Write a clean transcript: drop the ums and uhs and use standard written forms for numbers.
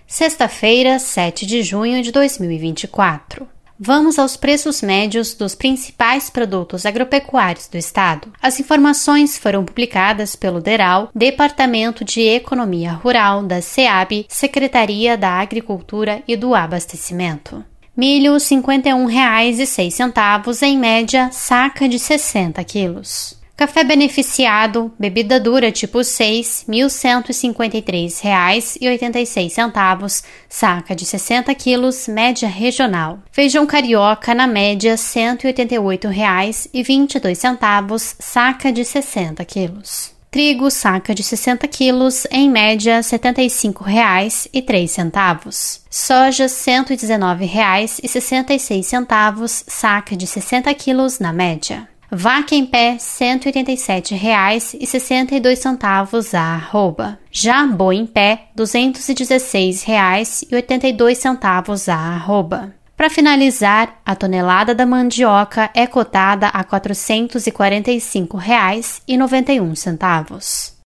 Sexta-feira, 7 de junho de 2024. Vamos aos preços médios dos principais produtos agropecuários do estado. As informações foram publicadas pelo DERAL, Departamento de Economia Rural da SEAB, Secretaria da Agricultura e do Abastecimento. Milho, R$ 51,06, em média, saca de 60 quilos. Café beneficiado, bebida dura tipo 6, R$ 1.153,86, saca de 60 quilos, média regional. Feijão carioca, na média, R$ 188,22, saca de 60 quilos. Trigo, saca de 60 quilos, em média, R$ 75,03. Soja, R$ 119,66, saca de 60 quilos, na média. Vaca em pé, R$ 187,62 a arroba. Já boi em pé, R$ 216,82 a arroba. Para finalizar, a tonelada da mandioca é cotada a R$ 445,91.